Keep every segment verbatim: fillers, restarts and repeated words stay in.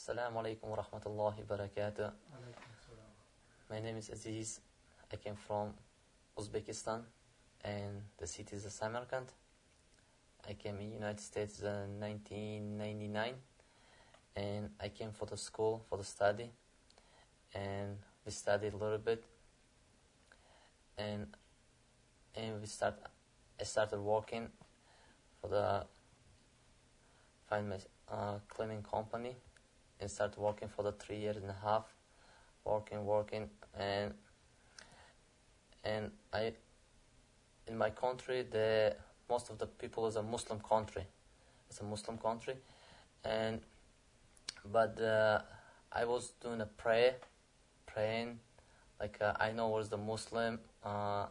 Assalamu alaikum wa rahmatullahi wa barakatuh. My name is Aziz. I came from Uzbekistan and the city is Samarkand. I came in United States in nineteen ninety-nine and I came for the school, for the study, and we studied a little bit and and we start I started working for the find my uh, cleaning company and started working for the three years and a half, working, working, and and I in my country the most of the people is a Muslim country. It's a Muslim country, and but uh, I was doing a prayer, praying, like uh, I know was the Muslim. Uh,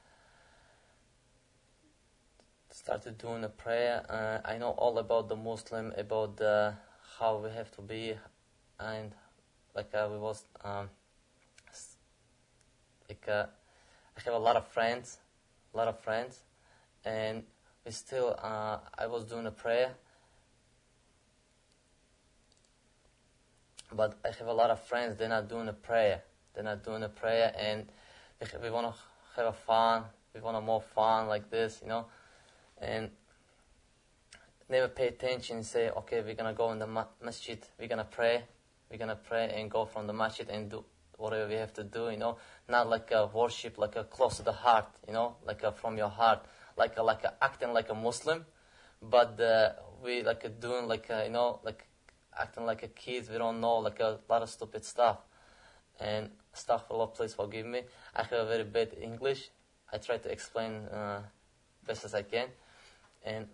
started doing a prayer. Uh, I know all about the Muslim, about the, how we have to be, and like uh, we was um, like uh, I have a lot of friends, a lot of friends, and we still. Uh, I was doing a prayer, but I have a lot of friends. They're not doing a prayer. They're not doing a prayer, and we, we want to have a fun. We want to more fun like this, you know. And never pay attention and say, okay, we're going to go in the ma- masjid, we're going to pray, we're going to pray and go from the masjid and do whatever we have to do, you know, not like a worship, like a close to the heart, you know, like a from your heart, like a, like a acting like a Muslim, but uh, we like a doing like a, you know, like acting like a kid, we don't know, like a lot of stupid stuff. And astaghfirullah, please forgive me. I have a very bad English. I try to explain uh, best as I can. And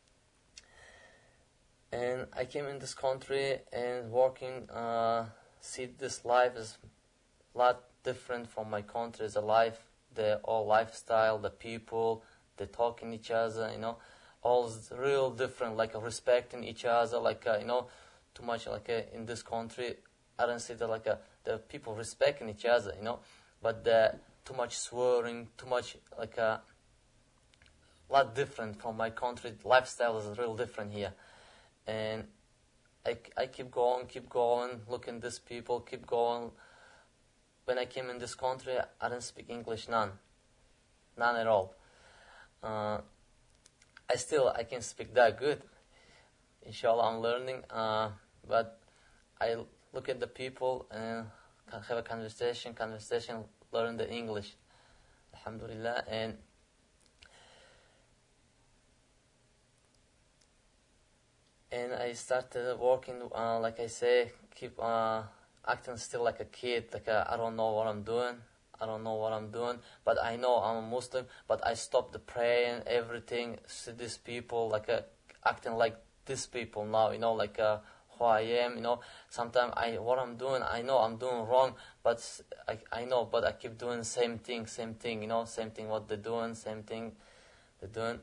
and I came in this country and working, uh, see this life is a lot different from my country. It's a life, the all lifestyle, the people, the talking each other, you know, all is real different, like uh, respecting each other, like, uh, you know, too much like uh, in this country, I don't see that like uh, the people respecting each other, you know, but the, too much swearing, too much like a, uh, lot different from my country. Lifestyle is real different here, and I, I keep going, keep going, looking at these people, keep going. When I came in this country, I didn't speak English, none, none at all. Uh, I still I can speak that good. Inshallah, I'm learning, uh, but I look at the people and have a conversation, conversation, learn the English, alhamdulillah, and. And I started working, uh, like I say, keep uh, acting still like a kid, like a, I don't know what I'm doing, I don't know what I'm doing, but I know I'm a Muslim, but I stopped the praying, everything, see these people, like a, acting like these people now, you know, like uh, who I am, you know. Sometimes I, what I'm doing, I know I'm doing wrong, but I, I know, but I keep doing the same thing, same thing, you know, same thing what they're doing, same thing they're doing.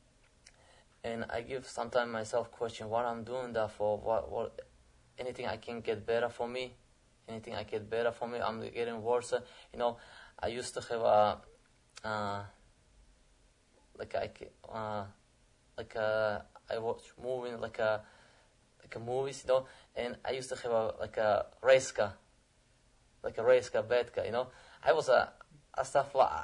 And I give sometimes myself question what I'm doing that for, what, what, anything I can get better for me, anything I get better for me, I'm getting worse. You know, I used to have a, uh, like I, uh, like a, I watch movie, like a, like a movies, you know, and I used to have a, like a race car, like a race car, bad car, you know. I was a, a stuff like,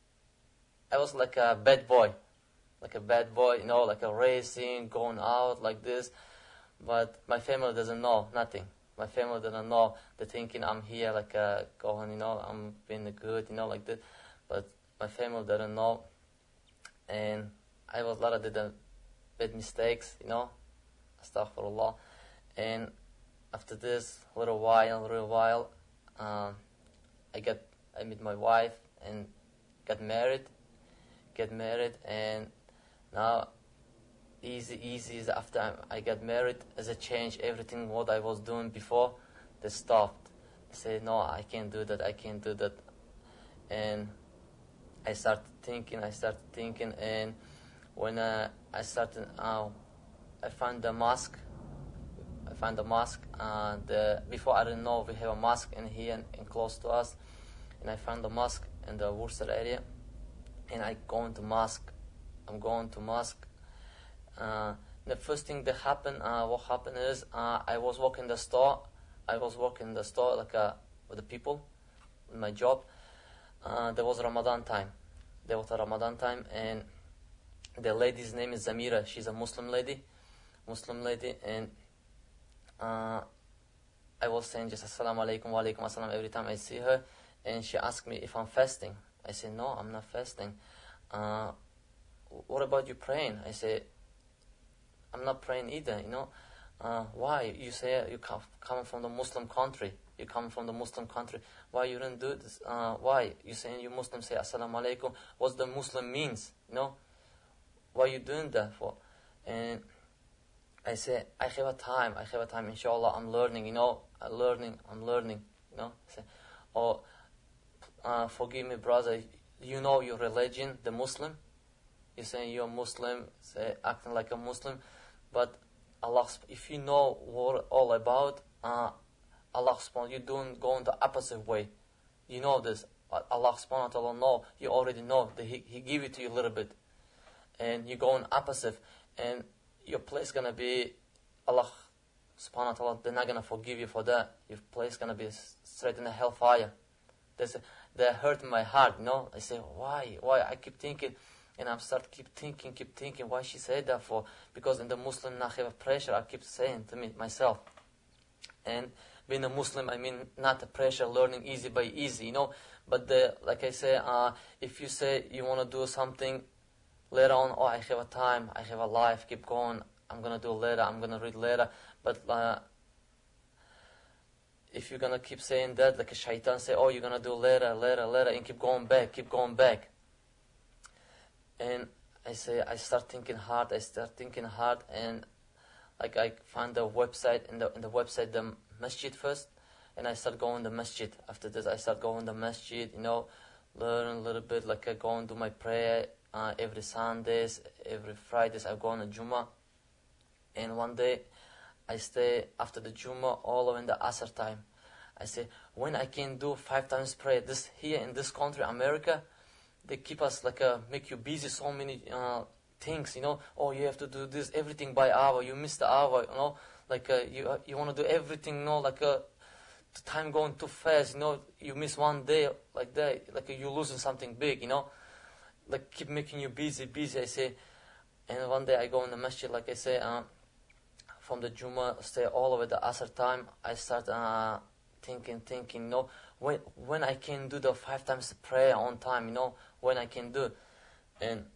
I was like a bad boy. Like a bad boy, you know, like a racing, going out like this. But my family doesn't know, nothing. My family doesn't know. They're thinking I'm here, like uh, going, you know, I'm being good, you know, like that. But my family doesn't know. And I was a lot of did bad mistakes, you know, astaghfirullah. And after this, a little while, a little while, um, I got, I met my wife and got married, get married, and now, easy, easy, after I got married, as a change, everything what I was doing before, they stopped. They said, no, I can't do that, I can't do that. And I started thinking, I started thinking, and when uh, I started, uh, I found the mosque, I found the mosque, uh, the, before I didn't know we have a mosque in here and, and close to us, and I found the mosque in the Worcester area, and I go into mosque, I'm going to mosque. Uh, the first thing that happened, uh, what happened is, uh, I was walking the store, I was working in the store like uh, with the people in my job. Uh, there was Ramadan time. There was a Ramadan time, and the lady's name is Zamira. She's a Muslim lady, Muslim lady, and uh, I was saying just Assalamu alaikum wa alaikum assalam every time I see her, and she asked me if I'm fasting. I said, no, I'm not fasting. Uh, what about you praying? I said, I'm not praying either, you know. Uh, why? You say you come, come from the Muslim country. You come from the Muslim country. Why you don't do this? Uh, why? You saying you Muslim say Assalamu alaikum. What the Muslim means, you know? Why you doing that for? And I say, I have a time. I have a time. Inshallah, I'm learning, you know. I'm learning. I'm learning, you know. I say, oh, uh, forgive me, brother. You know your religion, the Muslim. You saying you're Muslim, say acting like a Muslim, but Allah, if you know what all about, uh, Allah subhanahu, you don't go in the opposite way. You know this. Allah subhanahu wa ta'ala know, you already know that He, he give it to you a little bit. And you go in opposite, and your place gonna be, Allah subhanahu wa ta'ala, they're not gonna forgive you for that. Your place gonna be straight in the hellfire. That's, that hurt my heart, you know. I say, why? Why? I keep thinking, and I start keep thinking, keep thinking, why she said that for? Because in the Muslim not have a pressure, I keep saying to me, myself. And being a Muslim, I mean, not a pressure, learning easy by easy, you know. But the, like I say, uh, if you say you want to do something later on, oh, I have a time, I have a life, keep going, I'm going to do later, I'm going to read later. But uh, if you're going to keep saying that, like a shaitan say, oh, you're going to do later, later, later, and keep going back, keep going back. And I say, I start thinking hard, I start thinking hard, and like I find the website, in the in the website, the masjid first, and I start going to the masjid. After this, I start going to the masjid, you know, learn a little bit, like I go and do my prayer uh, every Sundays, every Fridays, I go on the Jummah. And one day, I stay after the Jummah all over in the Asr time. I say, when I can do five times prayer, this here in this country, America, they keep us like uh, make you busy so many uh, things, you know. Oh, you have to do this, everything by hour. You miss the hour, you know. Like uh, you uh, you want to do everything, you know. Like uh, the time going too fast, you know. You miss one day like that, like uh, you're losing something big, you know. Like keep making you busy, busy. I say, and one day I go in the masjid, like I say, uh, from the Jummah, stay all over the Asr time. I start uh, thinking, thinking, you know, when when I can do the five times prayer on time, you know. When I can do, and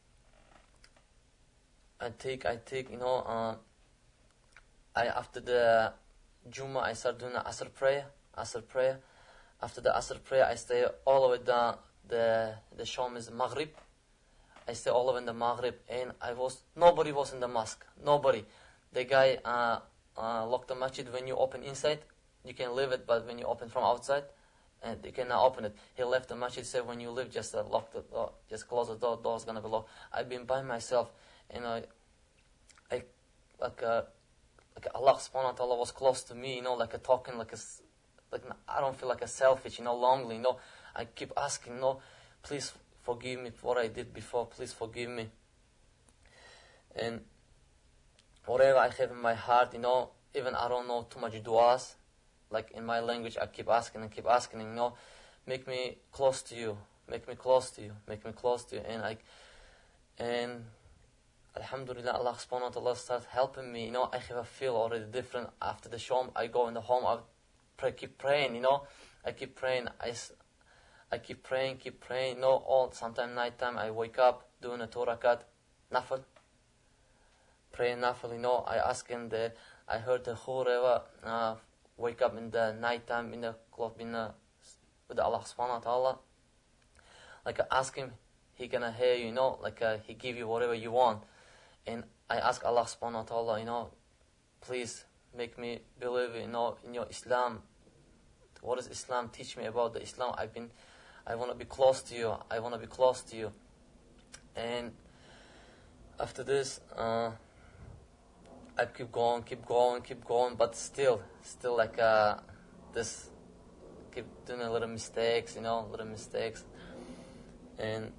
I take, I take, you know, uh, I after the Jummah, I start doing the Asr prayer, Asr prayer. After the Asr prayer, I stay all over the the the Sham is Maghrib. I stay all over in the Maghrib, and I was nobody was in the mosque, nobody. The guy uh, uh, locked the masjid. When you open inside, you can leave it, but when you open from outside, and you cannot open it. He left the masjid, said, when you leave, just uh, lock the door, just close the door, door's gonna be locked. I've been by myself, and I, I, like, uh, like Allah subhanahu wa ta'ala was close to me, you know, like a talking, like a, like, I don't feel like a selfish, you know, lonely, you know. I keep asking, you know, please forgive me for what I did before, please forgive me. And whatever I have in my heart, you know, even I don't know too much du'as, like in my language, I keep asking and keep asking, you know, make me close to you, make me close to you, make me close to you. And I, and alhamdulillah, Allah subhanahu wa ta'ala starts helping me, you know. I have a feel already different. After the shom, I go in the home, I pray, keep praying, you know. I keep praying, I, I keep praying, keep praying, you know, all, sometime nighttime, I wake up, doing a two rakat, nafil, praying nafil, you know. I ask him the, I heard the whoever, uh, wake up in the night time in the cloth in the, with Allah subhanahu wa ta'ala. Like I ask him, he gonna hear you, you know, like uh, he give you whatever you want. And I ask Allah subhanahu wa ta'ala, you know, please make me believe, you know, in your Islam. What does Islam teach me about the Islam? I've been, I want to be close to you. I want to be close to you. And after this, uh, I keep going, keep going, keep going, but still, still like uh, this, keep doing a little mistakes, you know, little mistakes, and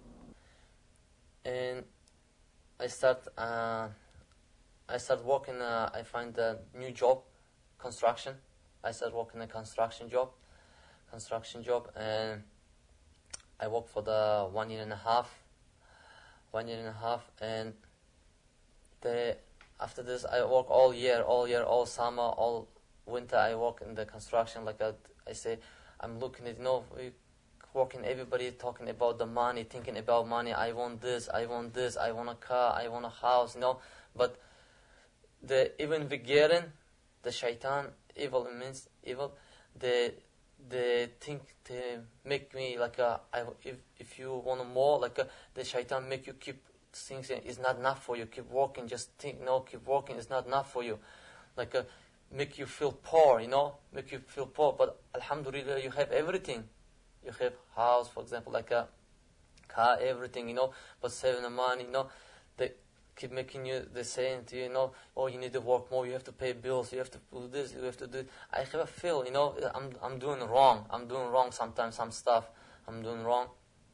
and I start, uh, I start working. Uh, I find a new job, construction, I started working a construction job, construction job, and I worked for the one year and a half, one year and a half, and the after this I work all year, all year, all summer, all winter. I work in the construction. Like I, I say, I'm looking at, you know, we working. Everybody talking about the money, thinking about money. I want this, I want this, I want a car, I want a house, you know. But the even beginning, the shaitan, evil means evil. They they think to make me like a. I, if if you want more, like a, the shaitan make you keep things. It's not enough for you. Keep working. Just think. No, keep working. It's not enough for you. Like a, make you feel poor. You know, make you feel poor. But alhamdulillah, you have everything. You have house, for example, like a car, everything. You know, but saving the money. You know, they keep making you, they're saying to you, you know, oh, you need to work more, you have to pay bills, you have to do this, you have to do it. I have a feel, you know, I'm I'm doing wrong. I'm doing wrong sometimes, some stuff I'm doing wrong.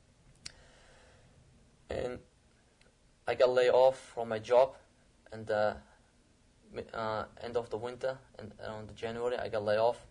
And I got laid off from my job, and the uh, end of the winter, and around January, I got laid off.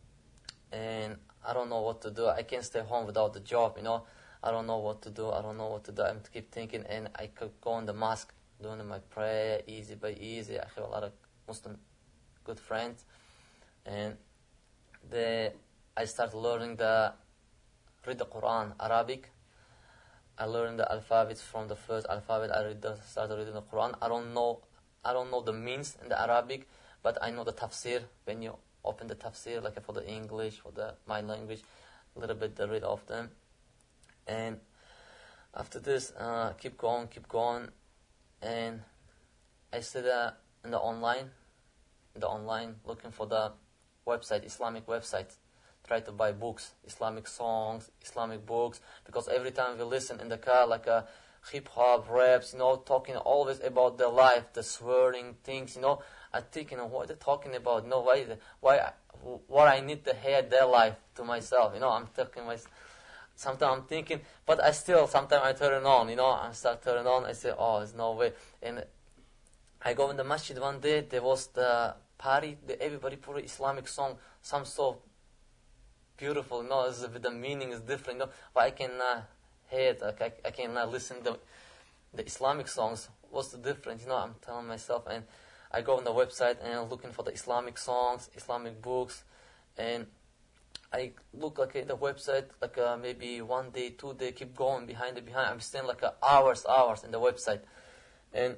And I don't know what to do. I can't stay home without the job, you know. I don't know what to do. I don't know what to do. I keep thinking, and I could go on the mosque, doing my prayer, easy by easy. I have a lot of Muslim good friends. And the, I started learning the, read the Quran, Arabic. I learned the alphabets from the first alphabet. I read the, started reading the Quran. I don't know, I don't know the means in the Arabic, but I know the tafsir. When you open the tafsir, like for the English, for the my language, a little bit the read of them. And after this, uh, keep going, keep going. And I started uh, in the online, in the online, looking for the website, Islamic website. Try to buy books, Islamic songs, Islamic books, because every time we listen in the car, like a hip-hop, raps, you know, talking always about their life, the swearing things, you know. I think, you know, what they're talking about, you know, why, why, what I need to hear their life to myself, you know, I'm talking myself. Sometimes I'm thinking, but I still, sometimes I turn it on, you know, I start turning on, I say, oh, there's no way. And I go in the masjid one day, there was the party, the, everybody put an Islamic song, some so beautiful, you know, as if the meaning is different, you know, but I cannot hear it, like, I, I cannot listen to the Islamic songs. What's the difference, you know, I'm telling myself, and I go on the website and I'm looking for the Islamic songs, Islamic books, and I look like at the website, like uh, maybe one day, two day, keep going behind it, behind. I'm staying like uh, hours, hours in the website, and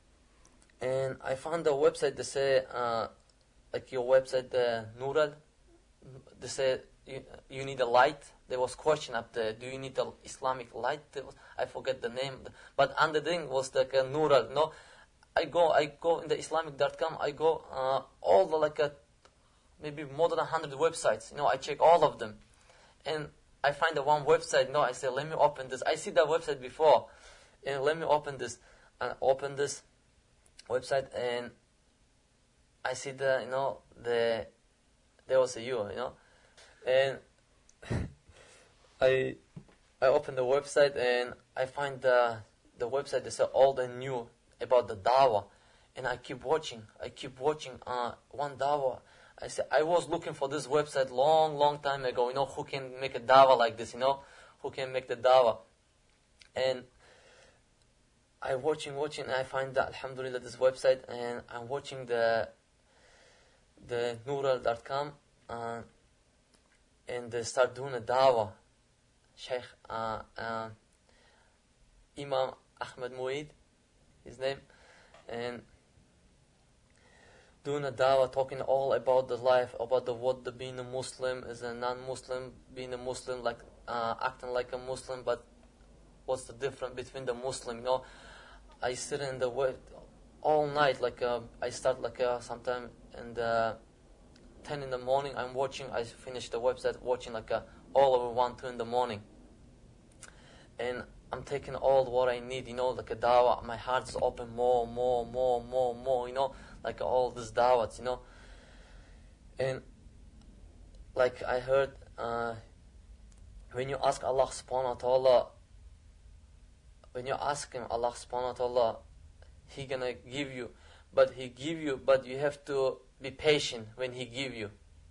and I found the website. They say uh, like your website, the Nural. They say you, you need a light. There was question up there. Do you need an Islamic light? Was, I forget the name, but under the thing was like a Nural. No, I go, I go in the Islamic dot com. I go uh, all the like a. maybe more than a hundred websites. You know, I check all of them. And I find the one website, you know, I say, let me open this. I see that website before. And let me open this. And open this website, and I see the, you know, the, there was a you, you know. And I I open the website, and I find the, the website that says all the new about the dawah. And I keep watching. I keep watching uh, one dawah. I said, I was looking for this website long, long time ago, you know, who can make a dawah like this, you know, who can make the dawah. And I watching, watching, and I find that, alhamdulillah, this website, and I'm watching the the Nural dot com, uh, and they start doing a dawah. Sheikh uh, uh, Imam Ahmed Mueed, his name, and doing a dawah, talking all about the life, about the what the being a Muslim is a non-Muslim, being a Muslim, like uh, acting like a Muslim, but what's the difference between the Muslim? You know, I sit in the web all night, like uh, I start like uh, sometime in the ten in the morning. I'm watching. I finish the website watching like uh, all over one two in the morning, and I'm taking all what I need. You know, like a dawah. My heart's open more, more, more, more, more. You know. Like all these dawats, you know. And like I heard, uh, when you ask Allah subhanahu wa ta'ala, when you ask Him, Allah subhanahu wa ta'ala, He gonna give you. But He give you, but you have to be patient when He give you.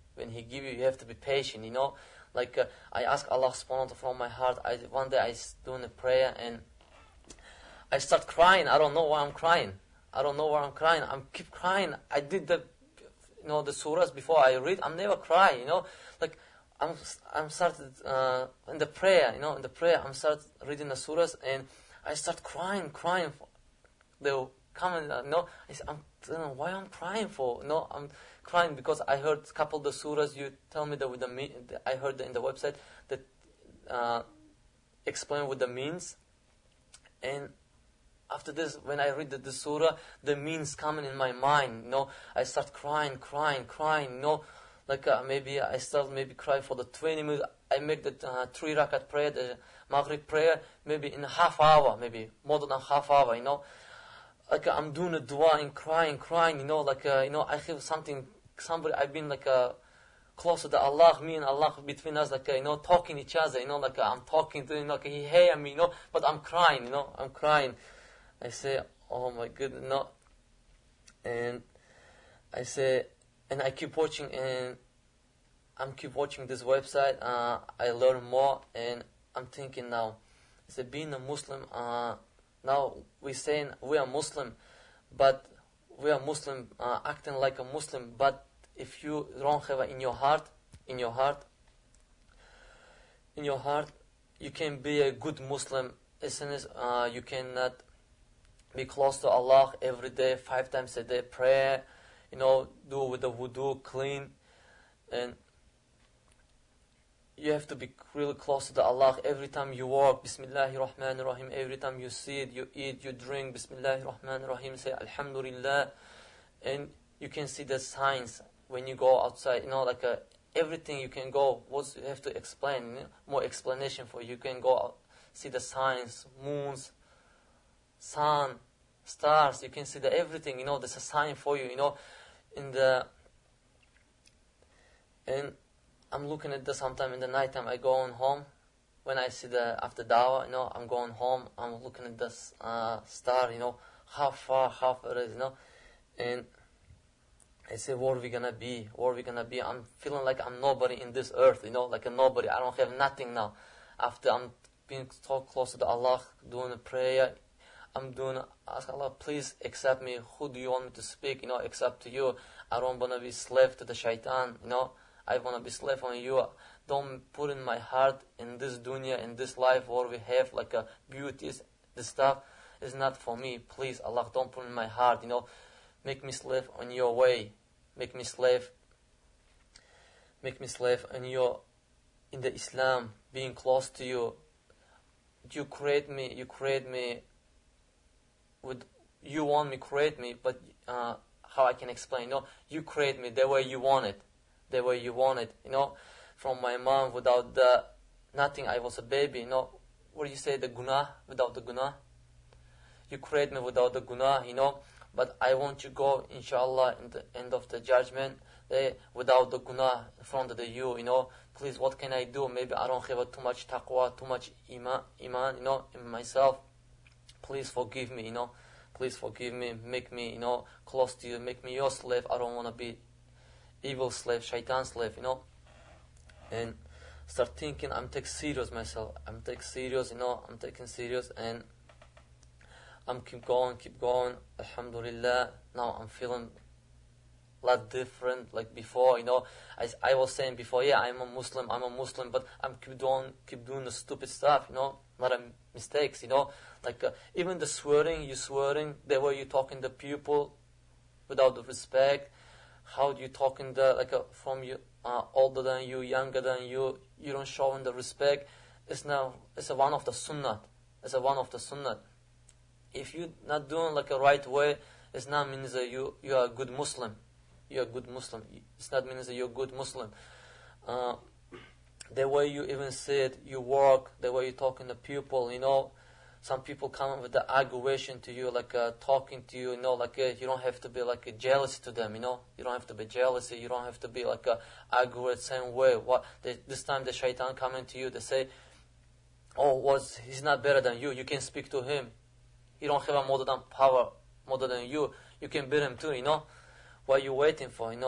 when He give you, you have to be patient, you know. Like uh, I ask Allah subhanahu wa ta'ala from my heart. I, one day I was doing a prayer and I start crying. I don't know why I'm crying. I don't know why I'm crying. I keep crying. I did the, you know, the surahs before I read. I'm never cry, you know. Like I'm, I'm started uh, in the prayer, you know, in the prayer. I'm start reading the surahs and I start crying, crying. They will come and, uh, you know, I say, I'm, I don't know why I'm crying for. No, I'm crying because I heard a couple of the surahs. You tell me that with the, I heard in the website that uh, explain what the means. And after this, when I read the, the surah, the means coming in my mind, you know, I start crying, crying, crying, you know, like uh, maybe I start maybe cry for the twenty minutes. I make the uh, three rakat prayer, the Maghrib prayer, maybe in a half hour, maybe more than a half hour, you know. Like uh, I'm doing a dua and crying, crying, you know, like, uh, you know, I feel something, somebody, I've been like uh, closer to Allah, me and Allah between us, like, uh, you know, talking each other, you know, like uh, I'm talking to him, like he hear me, you know, but I'm crying, you know, I'm crying. I say, oh my goodness, no. And I say, and I keep watching, and I'm keep watching this website. Uh, I learn more, and I'm thinking now, I say, being a Muslim, uh, now we're saying we are Muslim, but we are Muslim, uh, acting like a Muslim, but if you don't have it in your heart, in your heart, in your heart, you can be a good Muslim, as soon as uh, you cannot be close to Allah every day, five times a day, prayer, you know, do with the wudu, clean, and you have to be really close to Allah every time you walk, Bismillahir Rahmanir Rahim, every time you sit, you eat, you drink, Bismillahir Rahmanir Rahim, say Alhamdulillah, and you can see the signs when you go outside, you know, like a, everything you can go, what you have to explain, you know, more explanation for you, you can go out, see the signs, moons, sun, stars, you can see the everything, you know, there's a sign for you, you know, in the, and I'm looking at this sometime in the night time, I go on home, when I see the, after dawah, you know, I'm going home, I'm looking at this uh, star, you know, how far, how far it is, you know, and I say, where are we gonna be, where are we gonna be, I'm feeling like I'm nobody in this earth, you know, like a nobody, I don't have nothing now, after I'm being so close to Allah, doing a prayer, I'm doing, ask Allah, please accept me. Who do you want me to speak? You know, accept to you. I don't want to be slave to the shaitan. You know, I want to be slave on you. Don't put in my heart in this dunya, in this life where we have like a beauties. This stuff is not for me. Please, Allah, don't put in my heart. You know, make me slave on your way. Make me slave. Make me slave on your, in the Islam, being close to you. You create me. You create me. Would you want me create me, but uh, how I can explain? You know, you create me the way you want it, the way you want it. You know, from my mom without the nothing, I was a baby. You know, what do you say, the gunah, without the gunah? You create me without the gunah. You know, but I want you go, inshallah, in the end of the judgment day without the gunah in front of the you. You know, please, what can I do? Maybe I don't have too much taqwa, too much iman, iman. You know, in myself. Please forgive me, you know. Please forgive me. Make me, you know, close to you. Make me your slave. I don't want to be evil slave, shaitan slave, you know. And start thinking, I'm taking serious myself. I'm taking serious, you know. I'm taking serious, and I'm keep going, keep going. Alhamdulillah. Now I'm feeling a lot different, like before, you know. I, I was saying before, yeah, I'm a Muslim, I'm a Muslim, but I'm keep doing, keep doing the stupid stuff, you know. Not a mistakes, you know. Like uh, even the swearing, you swearing, the way you talking to people without the respect, how you talking the like uh, from you uh, older than you, younger than you, you don't show them the respect. It's now it's a one of the sunnah. It's a one of the sunnah. If you not doing like a right way, it's not means that you you are a good Muslim. You're a good Muslim. It's not means that you're a good Muslim. Uh, the way you even say it, you walk, the way you talking to people, you know. Some people come with the aggravation to you, like uh, talking to you, you know, like uh, you don't have to be like uh, jealous to them, you know. You don't have to be jealous. You don't have to be like uh, aggravate same way. What they, this time the shaitan coming to you, they say, oh, was he's not better than you. You can speak to him. He don't have a more than power, more than you. You can beat him too, you know. What are you waiting for, you know?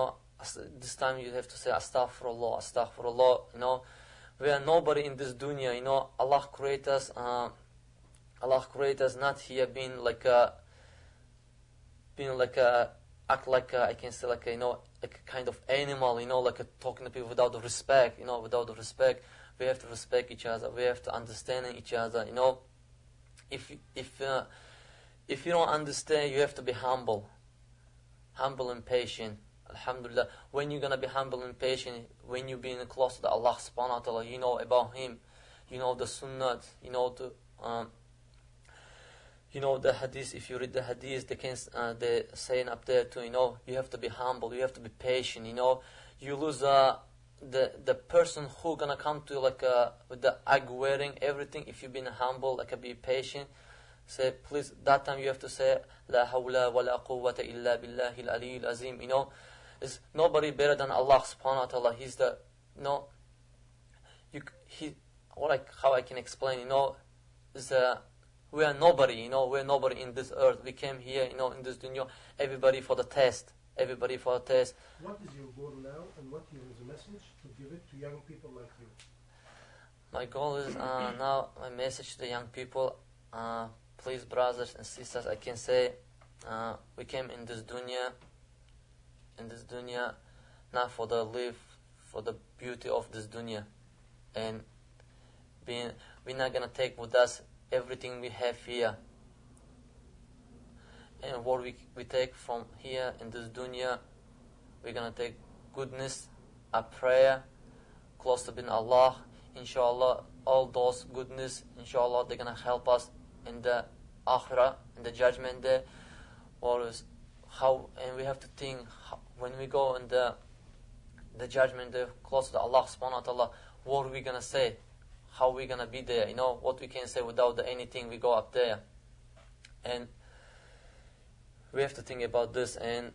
this time you have to say astaghfirullah, astaghfirullah, you know. We are nobody in this dunya, you know. Allah created us, uh, Allah created us not here being like a, being like a, act like a, I can say like a, you know, like a kind of animal, you know, like a, talking to people without the respect, you know, without the respect. We have to respect each other. We have to understand each other, you know. If, if, uh, if you don't understand, you have to be humble. Humble and patient. Alhamdulillah. When you're going to be humble and patient, when you're being close to Allah subhanahu wa ta'ala, you know about Him, you know the sunnah, you know the, um, you know the hadith. If you read the hadith, they can, uh, they're saying up there too, you know, you have to be humble, you have to be patient, you know. You lose, uh, the, the person who going to come to you like, uh, with the egg wearing everything, if you've been humble, like, uh, be patient. Say, please, that time you have to say, La hawla wa la quwwata illa billahi al-aliyyil azim. You know, there's nobody better than Allah subhanahu wa ta'ala. He's the, you know, you, he, what I, how I can explain, you know, is, uh, we are nobody, you know, we're nobody in this earth. We came here, you know, in this dunya, everybody for the test. Everybody for the test. What is your goal now, and what is the message to give it to young people like you? My goal is, uh, now, my message to the young people, uh, please, brothers and sisters, I can say, uh, we came in this dunya, in this dunya, not for the live, for the beauty of this dunya, and being, we're not gonna take with us everything we have here, and what we we take from here in this dunya, we're gonna take goodness, a prayer, close to being Allah, inshallah. All those goodness, inshallah, they're gonna help us in the akhirah, in the judgment day. Or is how, and we have to think how, when we go in the the judgment day, close to Allah subhanahu wa ta'ala, what are we gonna say? How are we gonna be there? You know, what we can say without the anything, we go up there. And we have to think about this, and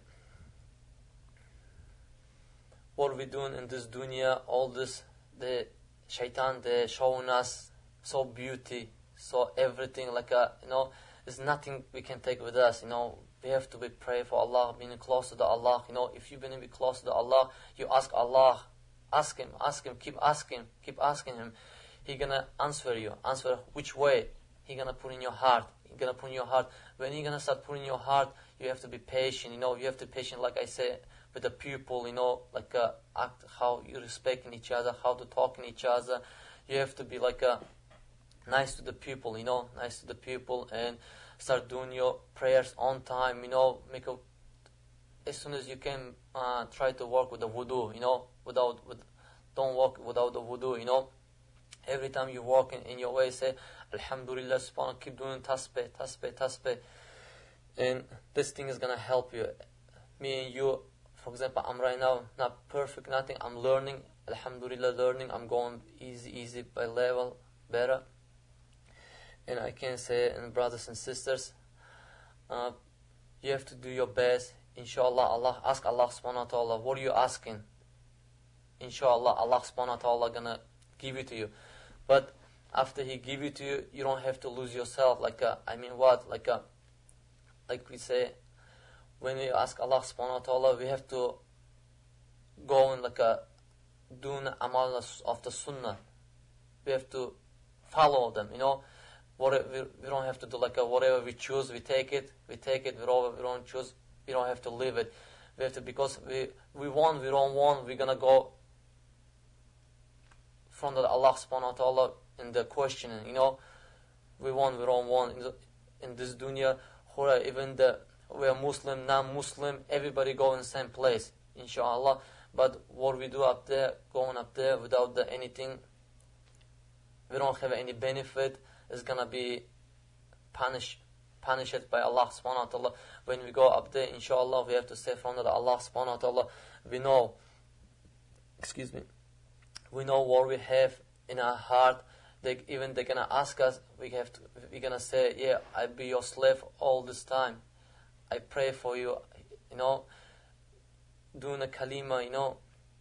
what are we doing in this dunya, all this, the shaitan, they're showing us so beauty, so everything, like a, you know, there's nothing we can take with us, you know. We have to be pray for Allah, being close to the Allah, you know. If you're going to be close to the Allah, you ask Allah, ask Him, ask Him, keep asking, keep asking Him. He going to answer you, answer which way. He going to put in your heart, He going to put in your heart. When He going to start putting in your heart, you have to be patient, you know. You have to be patient, like I say, with the people, you know, like uh, act, how you respecting each other, how to talk in each other. You have to be like a nice to the people, you know, nice to the people, and start doing your prayers on time, you know. Make a, as soon as you can, uh, try to work with the wudu, you know, without, with, don't walk without the wudu, you know. Every time you walk in, in your way, say, Alhamdulillah, subhanAllah, keep doing tasbih, tasbih, tasbih. And this thing is going to help you. Me and you, for example, I'm right now not perfect, nothing. I'm learning, Alhamdulillah, learning. I'm going easy, easy by level, better. And I can say, and brothers and sisters, uh, you have to do your best. Inshallah, Allah, ask Allah subhanahu wa ta'ala, what are you asking? Inshallah, Allah subhanahu wa ta'ala gonna give it to you. But after He give it to you, you don't have to lose yourself. Like, a, I mean what? Like, a, like we say, when we ask Allah subhanahu wa ta'ala, we have to go in like a, doing amal of the sunnah. We have to follow them, you know. Whatever, we, we don't have to do like a, whatever we choose, we take it, we take it, whatever we don't choose, we don't have to leave it. We have to, because we, we want, we don't want, we're going to go from the Allah subhanahu wa ta'ala in the questioning, you know. We want, we don't want, in, the, in this dunya, or even the, we are Muslim, non-Muslim, everybody go in the same place, inshallah. But what we do up there, going up there without the anything, we don't have any benefit, is going to be punished, punished by Allah subhanahu wa ta'ala. When we go up there, inshallah, we have to say from that Allah subhanahu wa ta'ala, we know, excuse me, we know what we have in our heart. They, even they're going to ask us, we have to, we're going to say, yeah, I'll be your slave all this time. I pray for you, you know, doing a kalima, you know.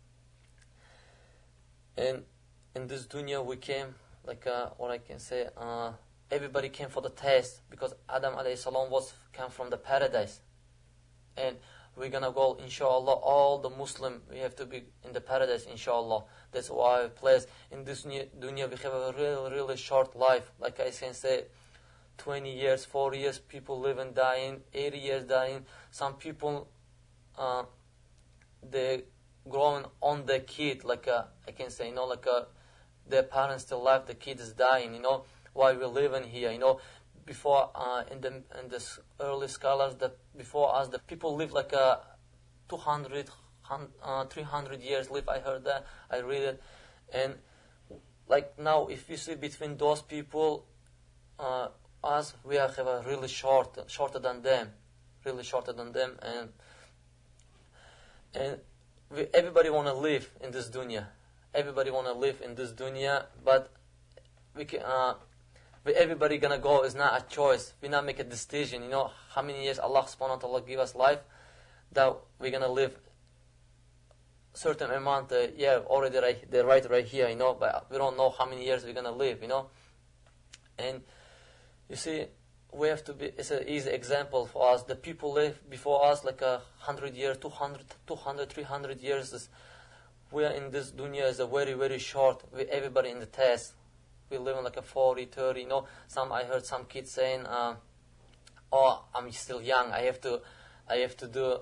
And in this dunya we came, like uh, what I can say, uh, everybody came for the test, because Adam alayhi salam was came from the paradise. And we're gonna go, inshallah, all the Muslim, we have to be in the paradise, inshallah. That's why, place in this dunya, we have a really, really short life. Like I can say, twenty years, forty years, people live and dying, eighty years dying. Some people, uh, they growing on the kid, like a, I can say, you know, like a, their parents still alive, the kid is dying, you know, while we're living here, you know. Before, uh, in the in the early scholars that before us, the people live like a two hundred, uh, three hundred years live. I heard that, I read it, and like now, if you see between those people, uh, us, we are have a really short, shorter than them, really shorter than them, and and we, everybody want to live in this dunya. Everybody want to live in this dunya, but we can. Uh, Everybody gonna go is not a choice. We not make a decision. You know how many years Allah subhanahu wa ta'ala give us life, that we're gonna live certain amount. Uh, yeah, already right, they're right right here. You know, but we don't know how many years we're gonna live. You know, and you see, we have to be. It's an easy example for us. The people live before us like a hundred years, two hundred, two hundred, three hundred years. Is, we are in this dunya is a very very short. We everybody in the test. We live in like a forty, thirty, you know. Some, I heard some kids saying, uh, oh, I'm still young. I have to, I have to do,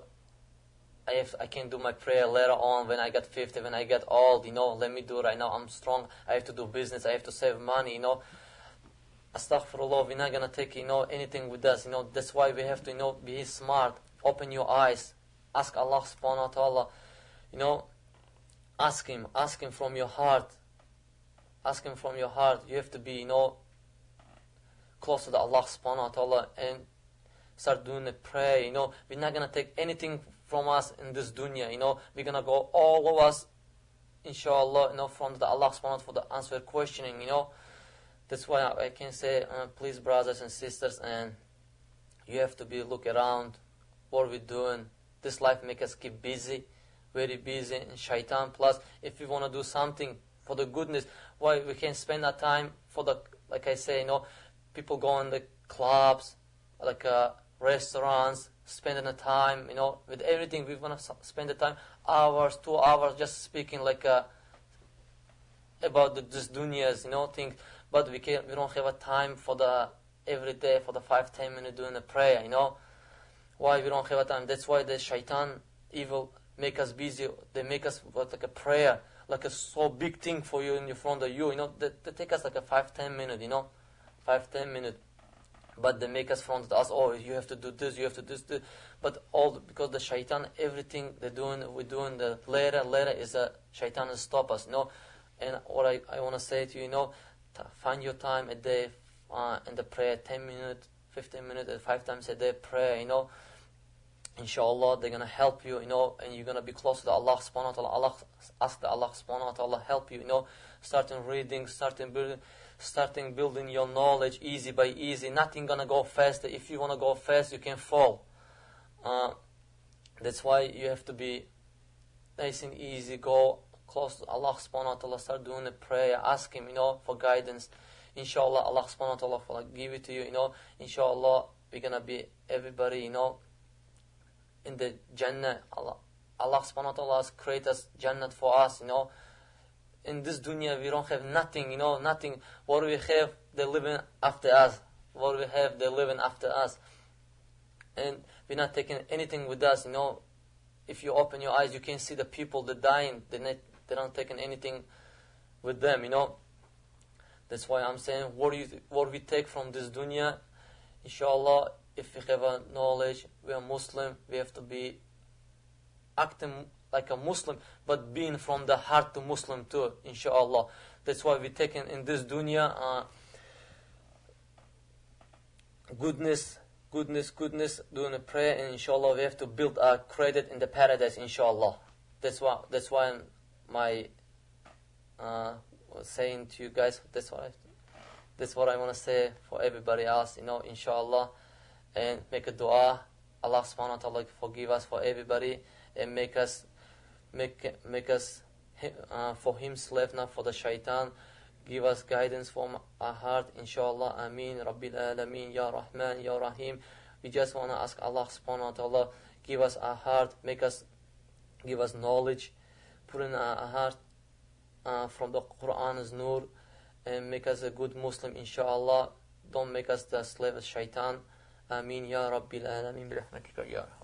I have, I can do my prayer later on when I get fifty, when I get old, you know. Let me do it right now. I'm strong. I have to do business. I have to save money, you know. Astaghfirullah, we're not going to take, you know, anything with us, you know. That's why we have to, you know, be smart. Open your eyes. Ask Allah subhanahu wa ta'ala, you know. Ask Him. Ask Him from your heart. Ask Him from your heart. You have to be, you know, close to the Allah subhanahu wa ta'ala and start doing the prayer, you know. We're not going to take anything from us in this dunya, you know. We're going to go, all of us, inshallah, you know, from the Allah subhanahu wa ta'ala for the answer questioning, you know. That's why I can say, uh, please, brothers and sisters, and you have to be, look around, what we're doing. This life make us keep busy, very busy, and shaitan. Plus, if we want to do something for the goodness, why we can spend that time for the, like I say, you know, people go in the clubs, like uh, restaurants, spending the time, you know, with everything. We want to spend the time, hours, two hours, just speaking like uh, about the, this dunyas, you know, things. But we can, we don't have a time for the every day for the five, ten minutes doing the prayer, you know. Why we don't have a time? That's why the shaitan, evil, make us busy. They make us what, like a prayer, like a so big thing for you in front of you, you know. They, they take us like a five, ten minutes, you know, five, ten minutes. But they make us front of us. Oh, you have to do this, you have to do this. But all because the shaitan, everything they're doing, we're doing the later, later is a shaitan to stop us, you know. And what I, I want to say to you, you know, find your time a day uh, in the prayer, ten minutes, fifteen minutes, five times a day prayer, you know. Inshallah, they're going to help you, you know, and you're going to be close to Allah subhanahu wa ta'ala. Allah, ask the Allah subhanahu wa ta'ala help you, you know, starting reading, starting building, starting building your knowledge easy by easy. Nothing going to go faster. If you want to go fast, you can fall. Uh, that's why you have to be nice and easy, go close to Allah subhanahu wa ta'ala, start doing the prayer, ask Him, you know, for guidance. Inshallah, Allah subhanahu wa ta'ala will give it to you, you know. Inshallah, we're going to be everybody, you know, in the Jannah. Allah, Allah subhanahu wa ta'ala has created us Jannah for us, you know. In this dunya, we don't have nothing, you know, nothing. What we have, they're living after us. What we have, they're living after us. And we're not taking anything with us, you know. If you open your eyes, you can see the people, they're dying. They're not, they're not taking anything with them, you know. That's why I'm saying, what do you, what we take from this dunya, inshallah, if we have a knowledge, we are Muslim, we have to be acting like a Muslim, but being from the heart to Muslim too, inshallah. That's why we take in, in this dunya uh, goodness, goodness, goodness, doing a prayer, and inshallah we have to build our credit in the paradise, inshallah. That's why, that's why I'm, my uh, was saying to you guys, that's what I, that's what I want to say for everybody else, you know, inshallah. And make a dua, Allah subhanahu wa ta'ala forgive us for everybody, and make us, make make us uh, for Him slave, not for the shaitan. Give us guidance from our heart, inshallah. Ameen, Rabbil Alameen, Ya Rahman, Ya Rahim. We just want to ask Allah subhanahu wa ta'ala, give us a heart, make us, give us knowledge, put in a, a heart uh, from the Quran's nur, and make us a good Muslim, inshallah. Don't make us the slave of shaitan. Ameen ya Rabbil Alameen bi rahmatika ya